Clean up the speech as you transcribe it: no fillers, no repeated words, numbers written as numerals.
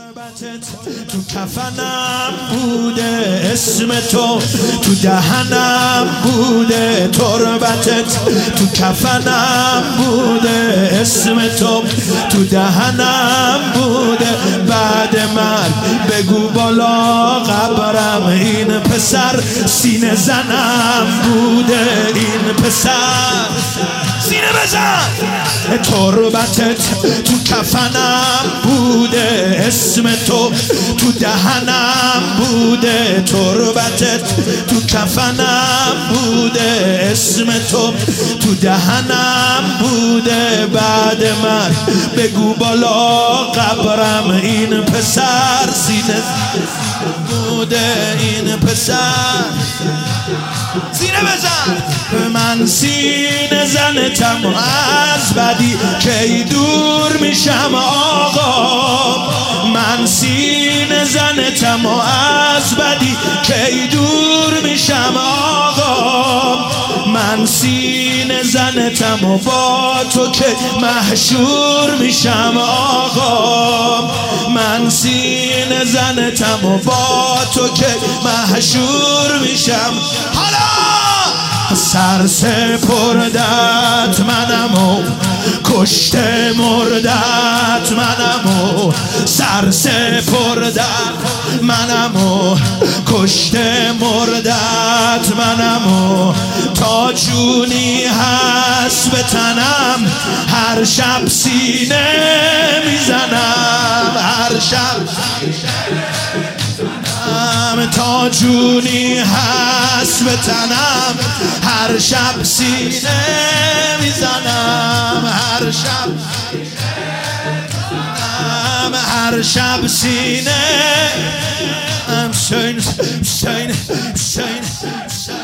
تربتت تو کفنم بوده، اسم تو تو دهنم بوده. تربتت تو کفنم بوده، اسم تو تو دهنم بوده. بعد من بگو بالا قبرم این پسر سینه زنم بوده. این پسر سینه بزن. تربتت تو کفنم بوده، اسم تو تو دهنم بوده. تربتت تو کفنم بوده، اسم تو تو دهنم بوده. بعد من بگو بالا قبرم این پسر سینه بوده. این پسر سینه بزن. من سینه زنتم از بدی کی دور میشم آقا. من سینه زنتم از بدی کی دور میشم آقا. من سینه زنتم و با تو که محشور میشم آقا. من سینه زنتم و با تو که محشور میشم. حالا سر سپردت منم و کشته مردت منم و سر سپردت منم و کشته مردت منم و تا جونی هست به تنم هر شب سینه میزنم. هر شب تا جونی هست به تنم هر شب سینه میزنم. هر شب هر شب سینه.